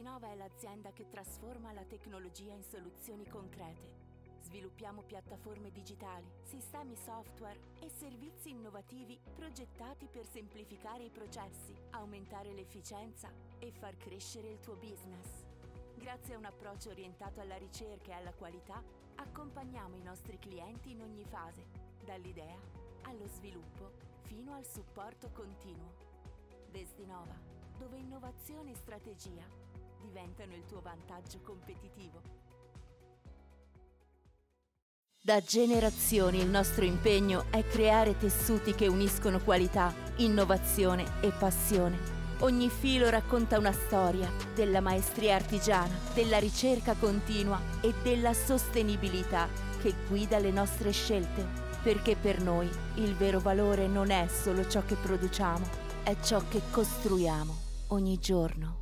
Destinova è l'azienda che trasforma la tecnologia in soluzioni concrete. Sviluppiamo piattaforme digitali, sistemi software e servizi innovativi progettati per semplificare i processi, aumentare l'efficienza e far crescere il tuo business. Grazie a un approccio orientato alla ricerca e alla qualità, accompagniamo i nostri clienti in ogni fase, dall'idea allo sviluppo fino al supporto continuo. Destinova, dove innovazione e strategia diventano il tuo vantaggio competitivo. Da generazioni il nostro impegno è creare tessuti che uniscono qualità, innovazione e passione. Ogni filo racconta una storia della maestria artigiana, della ricerca continua e della sostenibilità che guida le nostre scelte. Perché per noi il vero valore non è solo ciò che produciamo, è ciò che costruiamo ogni giorno.